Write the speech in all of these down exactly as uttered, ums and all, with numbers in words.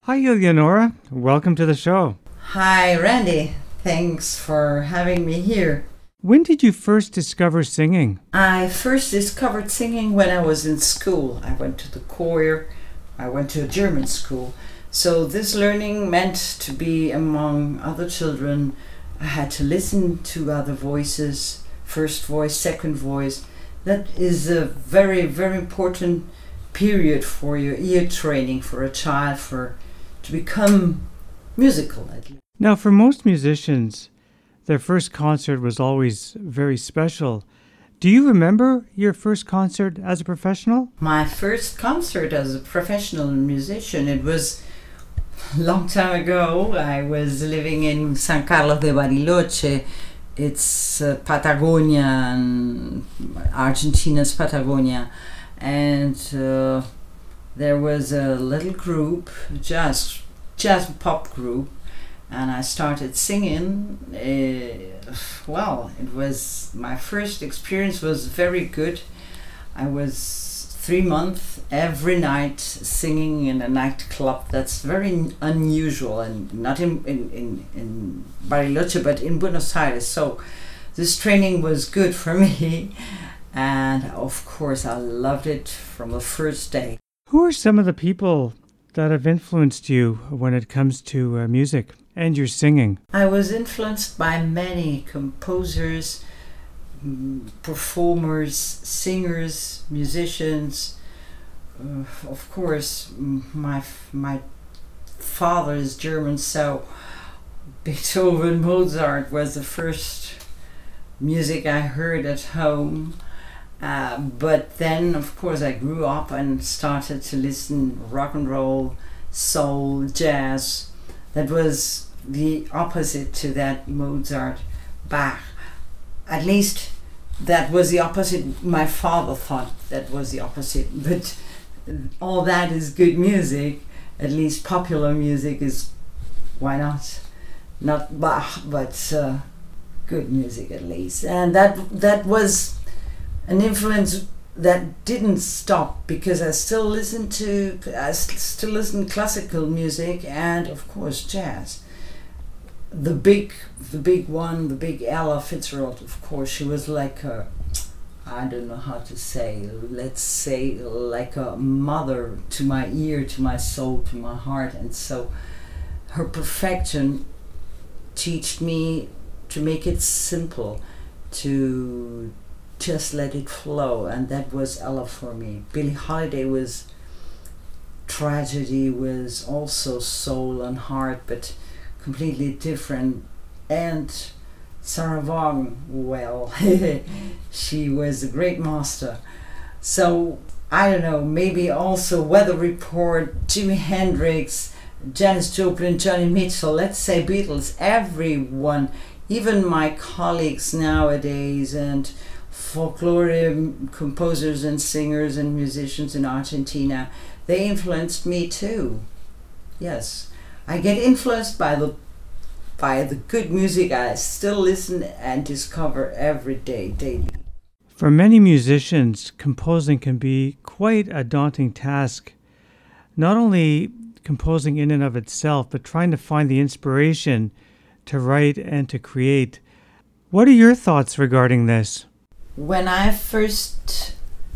Hi, Eleonora. Welcome to the show. Hi, Randy. Thanks for having me here. When did you first discover singing? I first discovered singing when I was in school. I went to the choir. I went to a German school. So this learning meant to be among other children. I had to listen to other voices, first voice, second voice. That is a very, very important period for your ear training for a child for to become musical at least. Now, for most musicians, their first concert was always very special. Do you remember your first concert as a professional? My first concert as a professional musician, it was a long time ago. I was living in San Carlos de Bariloche. It's uh, Patagonia, and Argentina's Patagonia. And uh, there was a little group, jazz, jazz pop group, and I started singing. Uh, well, it was, my first experience was very good. I was three months every night singing in a nightclub. That's very unusual, and not in, in, in, in Bariloche, but in Buenos Aires. So this training was good for me. And of course, I loved it from the first day. Who are some of the people that have influenced you when it comes to uh, music and your singing? I was influenced by many composers, performers, singers, musicians. Uh, of course, my my father is German, so Beethoven, Mozart was the first music I heard at home. Uh, but then, of course, I grew up and started to listen rock and roll, soul, jazz. That was the opposite to that Mozart, Bach. At least that was the opposite. My father thought that was the opposite. But all that is good music. At least popular music is, why not? Not Bach, but uh, good music at least. And that that was an influence that didn't stop, because I still listen to I still listen to classical music and of course jazz. The big the big one, the big Ella Fitzgerald, of course, she was like a, I don't know how to say, let's say like a mother to my ear, to my soul, to my heart. And so her perfection taught me to make it simple, to just let it flow, and that was Ella for me. Billie Holiday was tragedy, was also soul and heart, but completely different. And Sarah Vaughan, well, she was a great master. So I don't know, maybe also Weather Report, Jimi Hendrix, Janis Joplin, Johnny Mitchell, let's say Beatles, everyone, even my colleagues nowadays, and folklore composers and singers and musicians in Argentina, they influenced me too. Yes, I get influenced by the by the good music I still listen and discover every day, daily. For many musicians, composing can be quite a daunting task. Not only composing in and of itself, but trying to find the inspiration to write and to create. What are your thoughts regarding this? When I first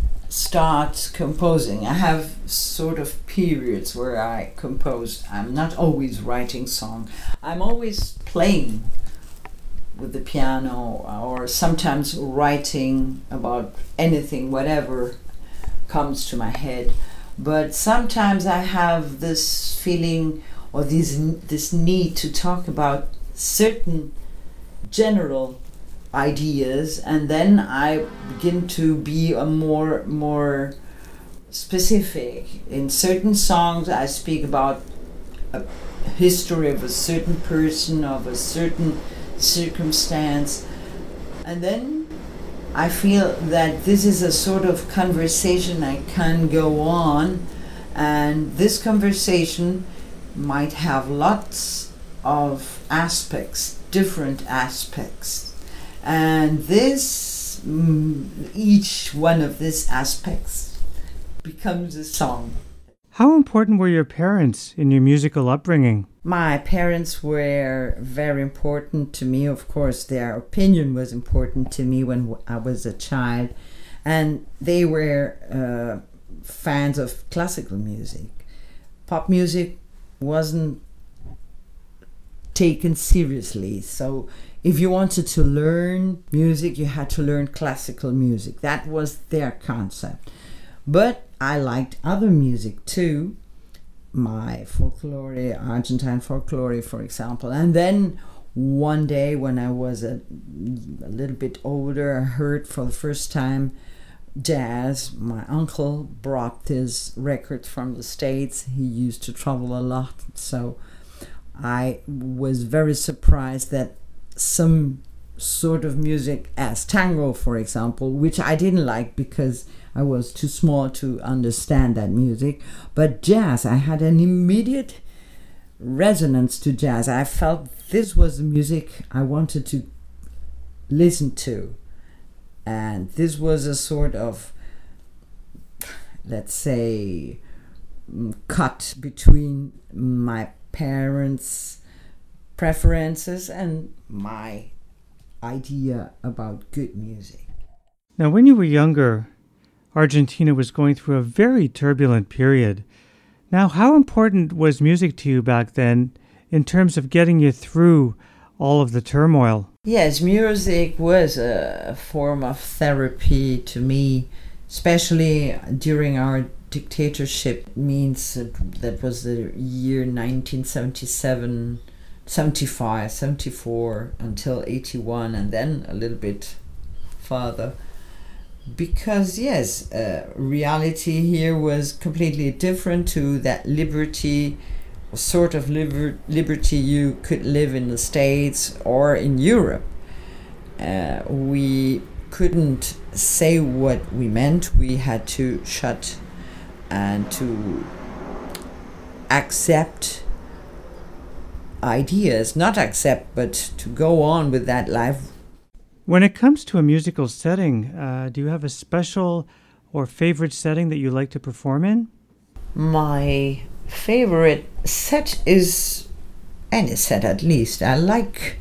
start composing, I have sort of periods where I compose. I'm not always writing song. I'm always playing with the piano, or sometimes writing about anything, whatever comes to my head. But sometimes I have this feeling or this this need to talk about certain general ideas, and then I begin to be a more more specific. In certain songs I speak about a history of a certain person, of a certain circumstance, and then I feel that this is a sort of conversation I can go on, and this conversation might have lots of aspects, different aspects. And this, mm, each one of these aspects becomes a song. How important were your parents in your musical upbringing? My parents were very important to me. Of course, their opinion was important to me when I was a child. And they were uh, fans of classical music. Pop music wasn't taken seriously. So if you wanted to learn music, you had to learn classical music. That was their concept. But I liked other music too. My folklore, Argentine folklore, for example. And then one day when I was a, a little bit older, I heard for the first time jazz. My uncle brought this record from the States. He used to travel a lot. So I was very surprised that some sort of music as tango, for example, which I didn't like because I was too small to understand that music. But jazz, I had an immediate resonance to jazz. I felt this was the music I wanted to listen to. And this was a sort of, let's say, cut between my parents' preferences and my idea about good music. Now, when you were younger, Argentina was going through a very turbulent period. Now, how important was music to you back then in terms of getting you through all of the turmoil? Yes, music was a form of therapy to me, especially during our dictatorship. It means that was the year nineteen seventy-seven, seventy-five, seventy-four until eighty-one, and then a little bit further. Because yes, uh, reality here was completely different to that liberty, sort of liber- liberty you could live in the States or in Europe. Uh, we couldn't say what we meant. We had to shut and to accept ideas, not accept, but to go on with that life. When it comes to a musical setting, uh, do you have a special or favorite setting that you like to perform in? My favorite set is any set, at least. I like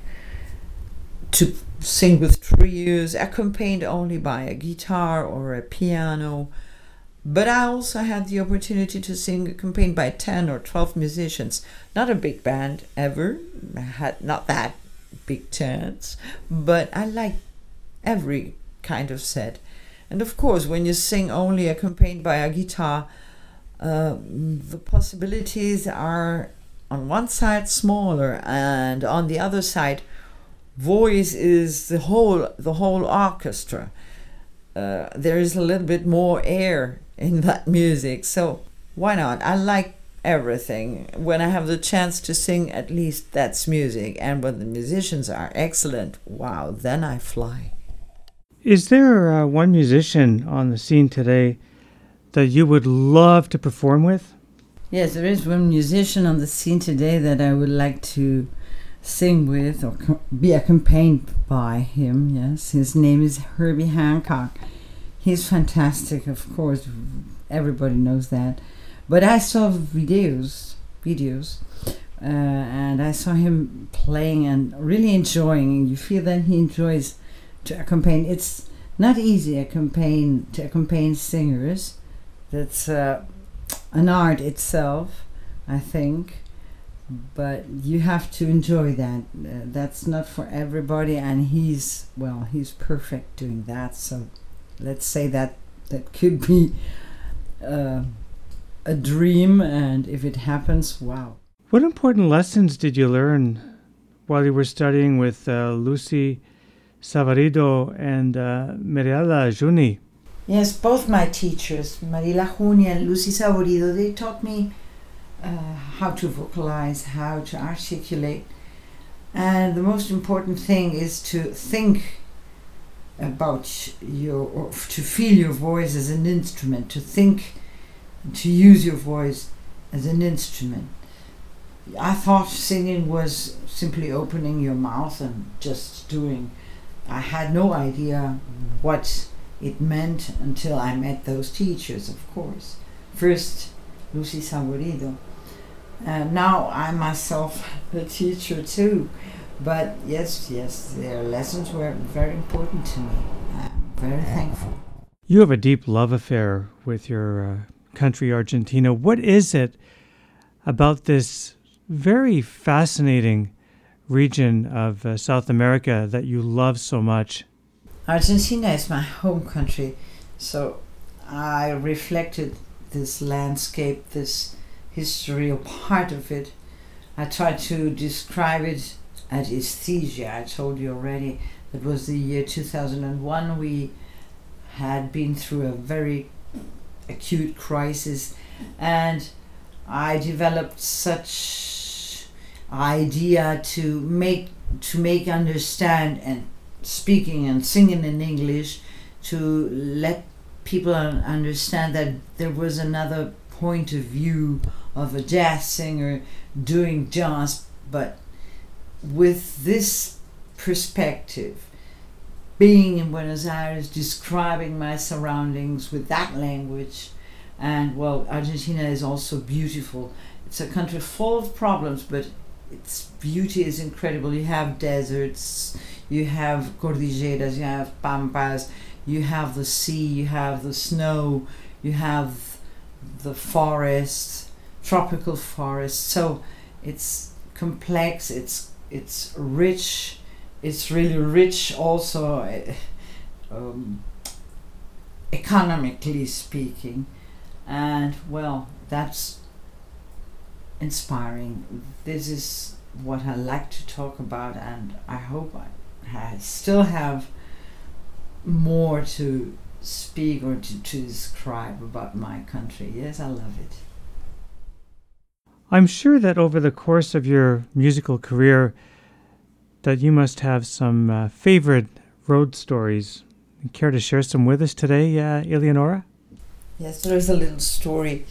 to sing with trios, accompanied only by a guitar or a piano. But I also had the opportunity to sing accompanied by ten or twelve musicians. Not a big band ever. I had not that big chance, but I like every kind of set. And of course, when you sing only accompanied by a guitar, uh, the possibilities are on one side smaller, and on the other side, voice is the whole the whole orchestra. Uh, there is a little bit more air in that music, so why not? I like everything. When I have the chance to sing, at least that's music. And when the musicians are excellent, wow, then I fly. Is there uh, one musician on the scene today that you would love to perform with? Yes, there is one musician on the scene today that I would like to sing with or co- be accompanied by him. Yes, his name is Herbie Hancock. He's fantastic, of course. Everybody knows that. But I saw videos, videos, uh, and I saw him playing and really enjoying. And you feel that he enjoys to accompany. It's not easy accompany to accompany singers. That's uh, an art itself, I think. But you have to enjoy that. Uh, that's not for everybody, and he's well, he's perfect doing that. So let's say that that could be. Uh, a dream, and if it happens, wow. What important lessons did you learn while you were studying with uh, Lucy Savarido and uh, Mariela Juni? Yes, both my teachers, Mariela Juni and Lucy Savarido, they taught me uh, how to vocalize, how to articulate, and the most important thing is to think about your, or to feel your voice as an instrument, to think to use your voice as an instrument. I thought singing was simply opening your mouth and just doing. I had no idea what it meant until I met those teachers, of course. First, Lucy Saborido. Uh, now I myself a teacher too, but yes, yes, their lessons were very important to me. I'm very thankful. You have a deep love affair with your uh, country, Argentina. What is it about this very fascinating region of uh, South America that you love so much? Argentina is my home country, so I reflected this landscape, this history, a part of it. I tried to describe it at Esthesia. I told you already, it was the year two thousand one. We had been through a very acute crisis, and I developed such idea to make to make understand, and speaking and singing in English, to let people understand that there was another point of view of a jazz singer doing jazz, but with this perspective, being in Buenos Aires, describing my surroundings with that language. And well, Argentina is also beautiful. It's a country full of problems, but its beauty is incredible. You have deserts, you have cordilleras, you have pampas, you have the sea, you have the snow, you have the forest, tropical forest. So it's complex, it's it's rich, it's really rich also um, economically speaking. And well, that's inspiring. This is what I like to talk about, and I hope I, I still have more to speak or to, to describe about my country. Yes, I love it. I'm sure that over the course of your musical career that you must have some uh, favorite road stories. Care to share some with us today, uh, Eleonora? Yes, there is a little story.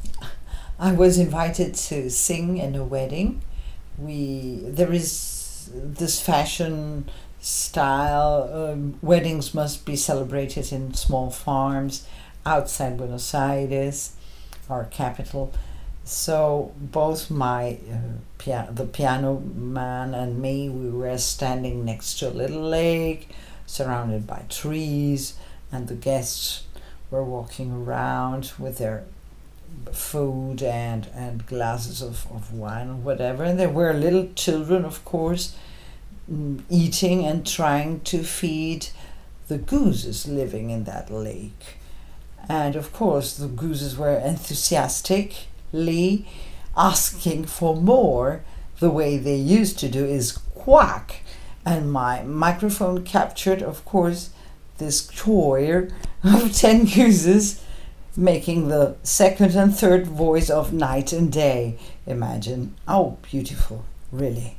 I was invited to sing in a wedding. We there is this fashion style. Um, weddings must be celebrated in small farms outside Buenos Aires, our capital. So both my uh, pia- the piano man and me, we were standing next to a little lake, surrounded by trees, and the guests were walking around with their food and, and glasses of, of wine or whatever. And there were little children, of course, eating and trying to feed the gooses living in that lake. And of course, the gooses were enthusiastically asking for more. The way they used to do is quack. And my microphone captured, of course, this choir of ten gooses making the second and third voice of night and day. Imagine. Oh, beautiful, really.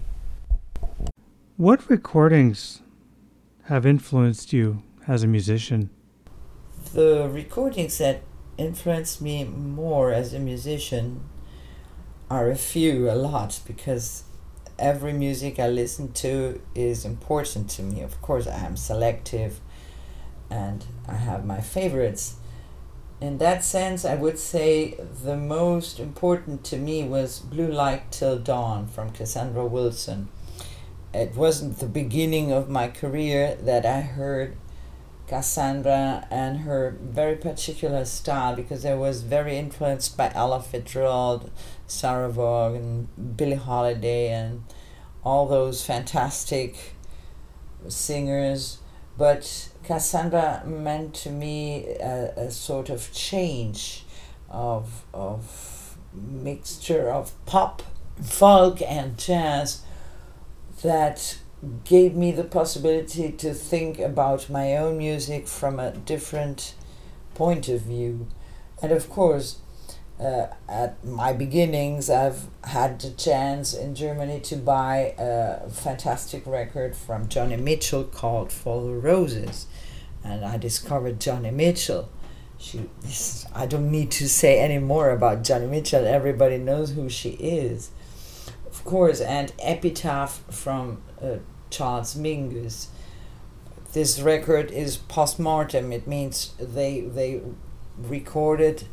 What recordings have influenced you as a musician? The recordings that influenced me more as a musician are a few, a lot, because every music I listen to is important to me. Of course, I am selective and I have my favorites. In that sense, I would say the most important to me was Blue Light Till Dawn from Cassandra Wilson. It wasn't the beginning of my career that I heard Cassandra and her very particular style, because I was very influenced by Ella Fitzgerald, Sarah Vaughan, and Billie Holiday, and all those fantastic singers. But Cassandra meant to me a, a sort of change of of mixture of pop, folk, and jazz that gave me the possibility to think about my own music from a different point of view. And of course, uh, at my beginnings, I've had the chance in Germany to buy a fantastic record from Johnny Mitchell called For the Roses. And I discovered Johnny Mitchell. She, this, I don't need to say any more about Johnny Mitchell. Everybody knows who she is. Of course, and Epitaph from uh, Charles Mingus. This record is post-mortem. It means they they recorded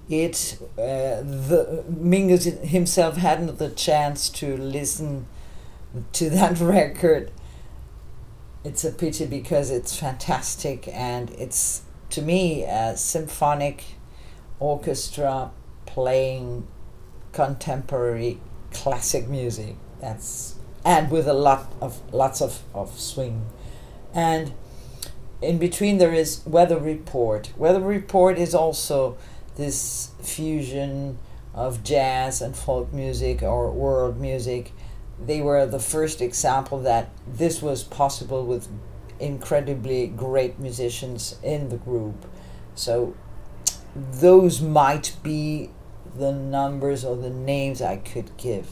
it, uh, the Mingus himself hadn't the chance to listen to that record. It's a pity because it's fantastic, and it's, to me, a symphonic orchestra playing contemporary classic music. That's and with a lot of lots of, of swing. And in between there is Weather Report. Weather Report is also this fusion of jazz and folk music or world music. They were the first example that this was possible with incredibly great musicians in the group. So those might be the numbers or the names I could give.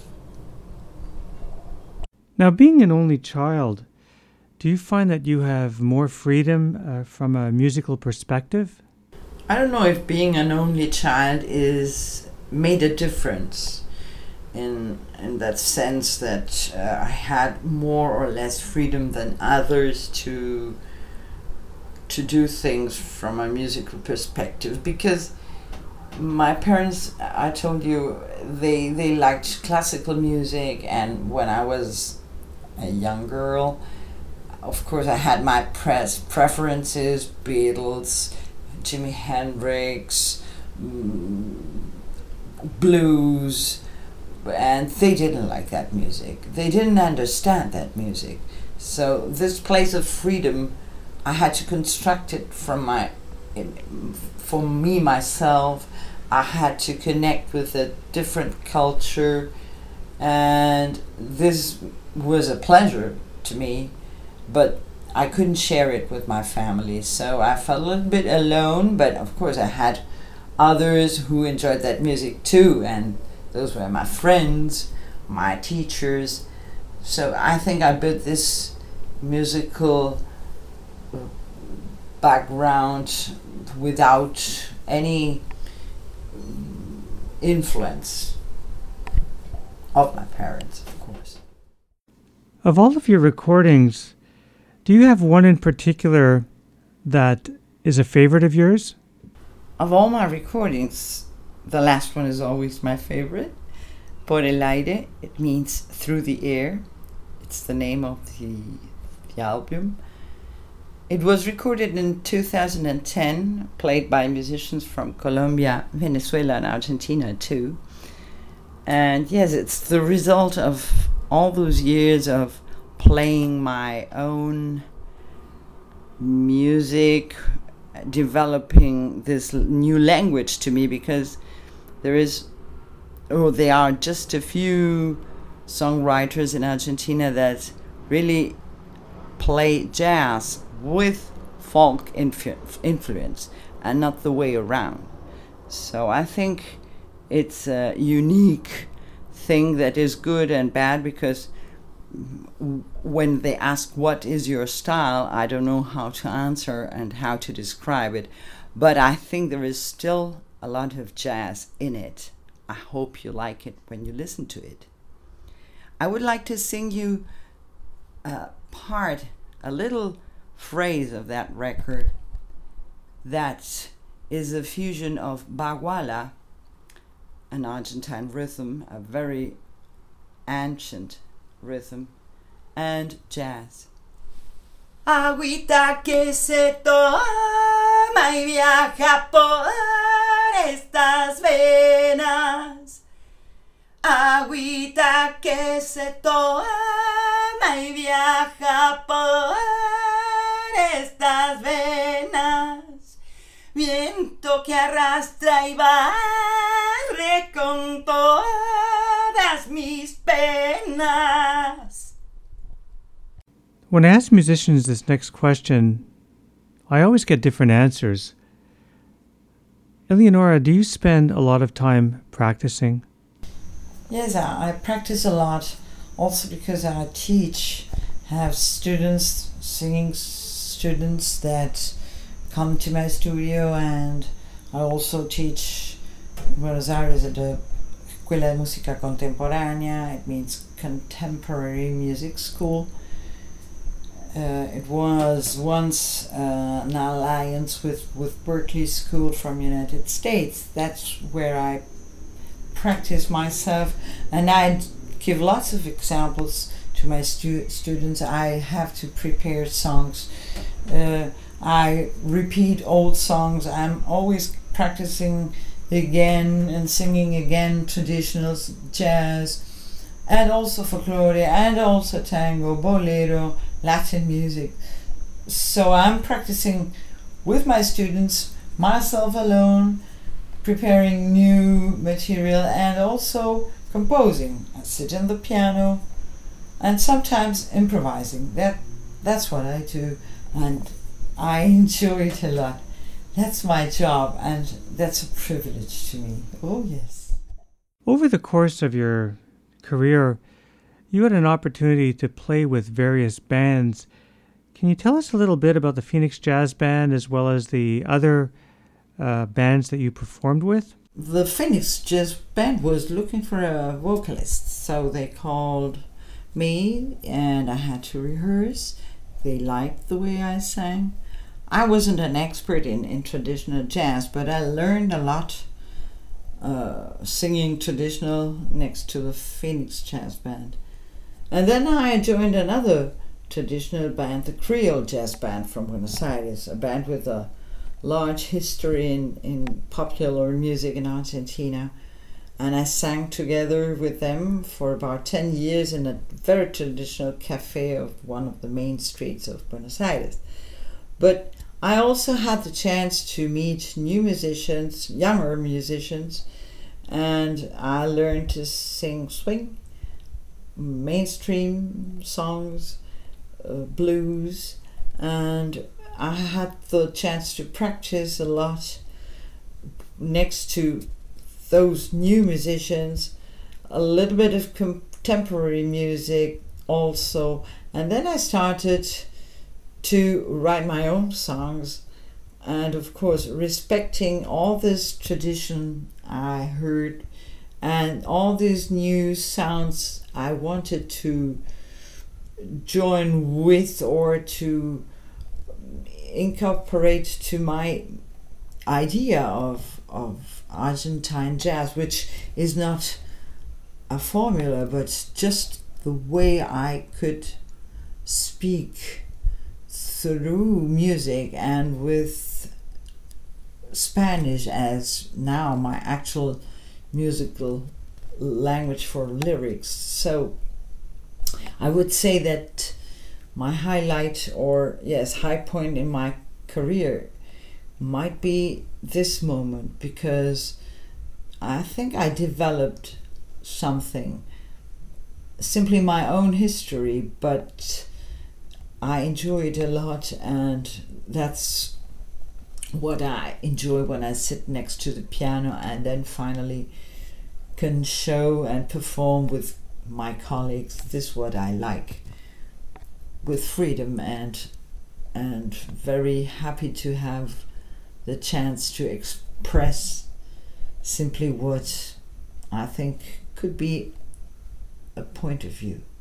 Now, being an only child, do you find that you have more freedom uh, from a musical perspective? I don't know if being an only child is made a difference in in that sense that uh, I had more or less freedom than others to to do things from a musical perspective, because my parents, I told you, they they liked classical music, and when I was a young girl, of course I had my press preferences: Beatles, Jimi Hendrix, mm, blues, and they didn't like that music. They didn't understand that music. So this place of freedom, I had to construct it from my, for me myself. I had to connect with a different culture, and this was a pleasure to me, but I couldn't share it with my family. So I felt a little bit alone, but of course I had others who enjoyed that music too, and those were my friends, my teachers. So I think I built this musical background without any influence of my parents, of course. Of all of your recordings, do you have one in particular that is a favorite of yours? Of all my recordings, the last one is always my favorite. Por el aire, it means through the air. It's the name of the, the album. It was recorded in two thousand ten, played by musicians from Colombia, Venezuela, and Argentina too. And yes, it's the result of all those years of playing my own music, developing this new language to me, because there is, or there are just a few songwriters in Argentina that really play jazz with folk influ- influence and not the way around. So I think it's a unique thing that is good and bad, because when they ask what is your style, I don't know how to answer and how to describe it, but I think there is still a lot of jazz in it. I hope you like it when you listen to it. I would like to sing you a part, a little phrase of that record that is a fusion of baguala, an Argentine rhythm, a very ancient rhythm, and jazz. Agüita que se toma y viaja por estas venas. Agüita que se toma y viaja por estas venas. Viento que arrastra y barre con todas mis penas. When I ask musicians this next question, I always get different answers. Eleonora, do you spend a lot of time practicing? Yes, I, I practice a lot, also because I teach, have students, singing students that come to my studio, and I also teach in Buenos Aires at the Escuela de Música Contemporánea. It means contemporary music school. Uh, it was once uh, an alliance with, with Berkeley School from United States. That's where I practice myself, and I give lots of examples to my stu- students. I have to prepare songs. Uh, I repeat old songs. I'm always practicing again and singing again traditional jazz, and also folklore, and also tango, bolero, Latin music. So I'm practicing with my students, myself alone, preparing new material, and also composing. I sit on the piano and sometimes improvising. That that's what I do, and I enjoy it a lot. That's my job, and that's a privilege to me. Oh yes. Over the course of your career, you had an opportunity to play with various bands. Can you tell us a little bit about the Phoenix Jazz Band as well as the other uh, bands that you performed with? The Phoenix Jazz Band was looking for a vocalist, so they called me and I had to rehearse. They liked the way I sang. I wasn't an expert in, in traditional jazz, but I learned a lot uh, singing traditional next to the Phoenix Jazz Band. And then I joined another traditional band, the Creole Jazz Band from Buenos Aires, a band with a large history in, in popular music in Argentina. And I sang together with them for about ten years in a very traditional cafe of one of the main streets of Buenos Aires. But I also had the chance to meet new musicians, younger musicians, and I learned to sing swing, mainstream songs, uh, blues, and I had the chance to practice a lot next to those new musicians, a little bit of contemporary music also, and then I started to write my own songs, and of course respecting all this tradition I heard and all these new sounds I wanted to join with or to incorporate to my idea of of Argentine jazz, which is not a formula but just the way I could speak through music, and with Spanish as now my actual musical language for lyrics. So I would say that my highlight, or yes, high point in my career might be this moment, because I think I developed something, simply my own history, but I enjoy it a lot, and that's what I enjoy when I sit next to the piano and then finally can show and perform with my colleagues. This is what I like, with freedom, and and very happy to have the chance to express simply what I think could be a point of view.